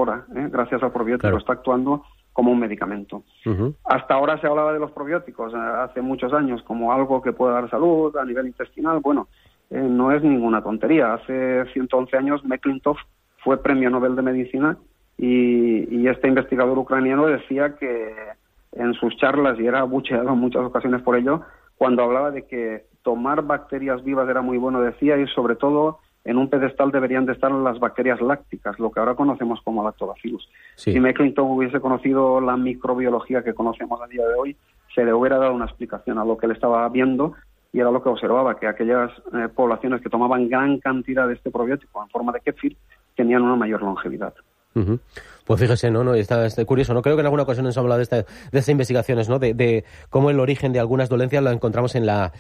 mejora, gracias al probiótico, claro. Está actuando como un medicamento. Uh-huh. Hasta ahora se hablaba de los probióticos, hace muchos años, como algo que puede dar salud a nivel intestinal. Bueno, no es ninguna tontería. Hace 111 años McClintock fue premio Nobel de Medicina y este investigador ucraniano decía que en sus charlas, y era abucheado en muchas ocasiones por ello, cuando hablaba de que tomar bacterias vivas era muy bueno, decía, y sobre todo en un pedestal deberían de estar las bacterias lácticas, lo que ahora conocemos como lactobacillus. Sí. Si McClintock hubiese conocido la microbiología que conocemos a día de hoy, se le hubiera dado una explicación a lo que él estaba viendo, y era lo que observaba, que aquellas poblaciones que tomaban gran cantidad de este probiótico en forma de kéfir tenían una mayor longevidad. Uh-huh. Pues fíjese, ¿no? Está curioso, ¿no? Creo que en alguna ocasión nos hemos hablado de estas investigaciones, ¿no? De cómo el origen de algunas dolencias lo encontramos en la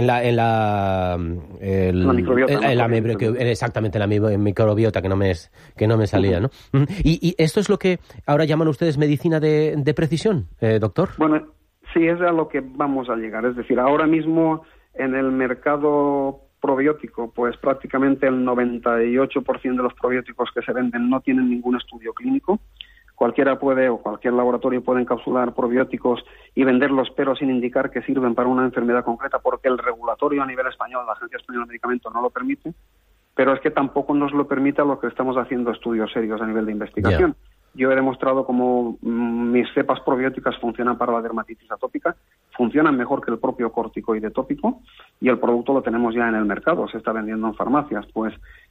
microbiota, exactamente, la microbiota, que no me salía, ¿no? Uh-huh. Y esto es lo que ahora llaman ustedes medicina de precisión, doctor. Bueno, sí, es a lo que vamos a llegar. Es decir, ahora mismo en el mercado probiótico, pues prácticamente el 98% de los probióticos que se venden no tienen ningún estudio clínico. Cualquiera puede, o cualquier laboratorio puede encapsular probióticos y venderlos, pero sin indicar que sirven para una enfermedad concreta, porque el regulatorio a nivel español, la Agencia Española de Medicamentos, no lo permite, pero es que tampoco nos lo permite a los que estamos haciendo estudios serios a nivel de investigación. Yeah. Yo he demostrado cómo mis cepas probióticas funcionan para la dermatitis atópica, funcionan mejor que el propio corticoide tópico, y el producto lo tenemos ya en el mercado, se está vendiendo en farmacias. Pues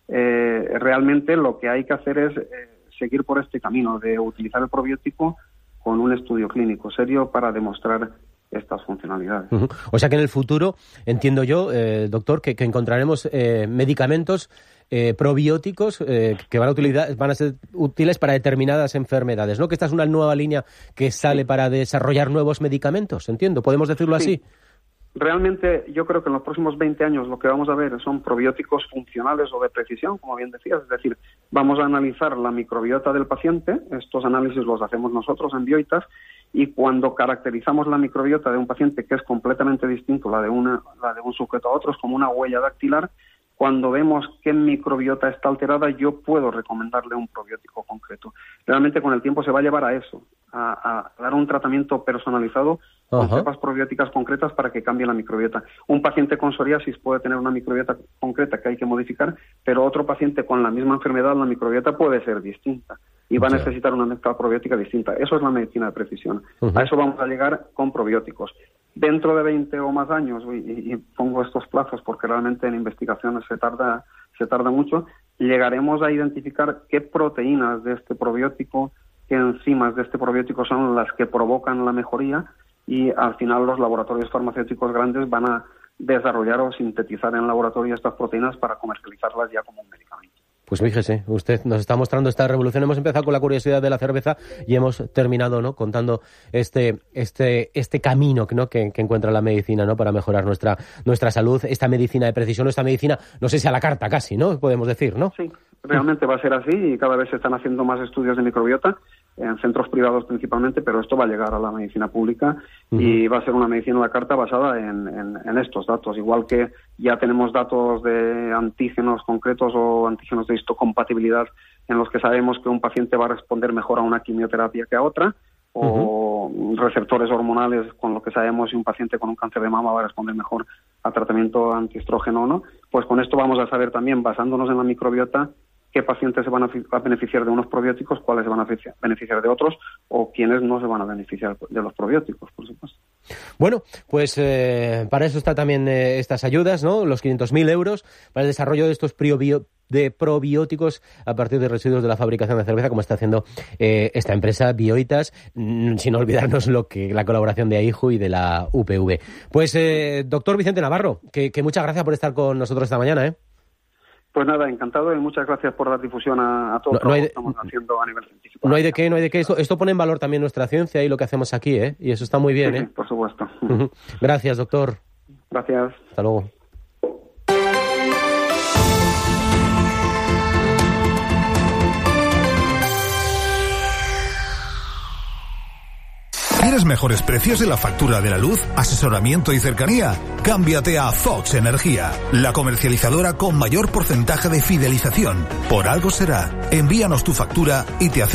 realmente lo que hay que hacer es seguir por este camino de utilizar el probiótico con un estudio clínico serio para demostrar estas funcionalidades. Uh-huh. O sea que en el futuro, entiendo yo, doctor, que encontraremos medicamentos probióticos que van a ser útiles para determinadas enfermedades, ¿no? Que esta es una nueva línea que sale para desarrollar nuevos medicamentos, entiendo, ¿podemos decirlo así? Realmente yo creo que en los próximos 20 años lo que vamos a ver son probióticos funcionales o de precisión, como bien decías, es decir, vamos a analizar la microbiota del paciente, estos análisis los hacemos nosotros en Bioitas, y cuando caracterizamos la microbiota de un paciente, que es completamente distinto la de un sujeto a otro, es como una huella dactilar. Cuando vemos qué microbiota está alterada, yo puedo recomendarle un probiótico concreto. Realmente con el tiempo se va a llevar a eso, a dar un tratamiento personalizado con cepas probióticas concretas para que cambie la microbiota. Un paciente con psoriasis puede tener una microbiota concreta que hay que modificar, pero otro paciente con la misma enfermedad, la microbiota puede ser distinta y va a necesitar una mezcla probiótica distinta. Eso es la medicina de precisión. A eso vamos a llegar con probióticos. Dentro de 20 o más años, y pongo estos plazos porque realmente en investigaciones se tarda mucho, llegaremos a identificar qué proteínas de este probiótico, qué enzimas de este probiótico son las que provocan la mejoría, y al final los laboratorios farmacéuticos grandes van a desarrollar o sintetizar en laboratorio estas proteínas para comercializarlas ya como un medicamento. Pues fíjese, usted nos está mostrando esta revolución. Hemos empezado con la curiosidad de la cerveza y hemos terminado, ¿no?, contando este camino, ¿no?, que encuentra la medicina, ¿no?, para mejorar nuestra salud, esta medicina de precisión, esta medicina, no sé si a la carta casi, ¿no?, podemos decir, ¿no? Sí, realmente va a ser así, y cada vez se están haciendo más estudios de microbiota en centros privados principalmente, pero esto va a llegar a la medicina pública y va a ser una medicina a la carta basada en estos datos, igual que ya tenemos datos de antígenos concretos o antígenos de histocompatibilidad en los que sabemos que un paciente va a responder mejor a una quimioterapia que a otra, o receptores hormonales con lo que sabemos si un paciente con un cáncer de mama va a responder mejor a tratamiento antiestrógeno o no. Pues con esto vamos a saber también, basándonos en la microbiota, qué pacientes se van a beneficiar de unos probióticos, cuáles se van a beneficiar de otros, o quiénes no se van a beneficiar de los probióticos, por supuesto. Bueno, pues para eso está también estas ayudas, ¿no?, los 500.000 euros para el desarrollo de estos probióticos a partir de residuos de la fabricación de cerveza, como está haciendo esta empresa Bioitas, sin olvidarnos la colaboración de AIJU y de la UPV. Pues doctor Vicente Navarro, que muchas gracias por estar con nosotros esta mañana, ¿eh? Pues nada, encantado, y muchas gracias por dar difusión a todo lo que estamos haciendo a nivel científico. No hay de qué. Esto pone en valor también nuestra ciencia y lo que hacemos aquí, ¿eh? Y eso está muy bien, sí, por supuesto. Gracias, doctor. Gracias. Hasta luego. ¿Quieres mejores precios en la factura de la luz, asesoramiento y cercanía? Cámbiate a Fox Energía, la comercializadora con mayor porcentaje de fidelización. Por algo será. Envíanos tu factura y te hacemos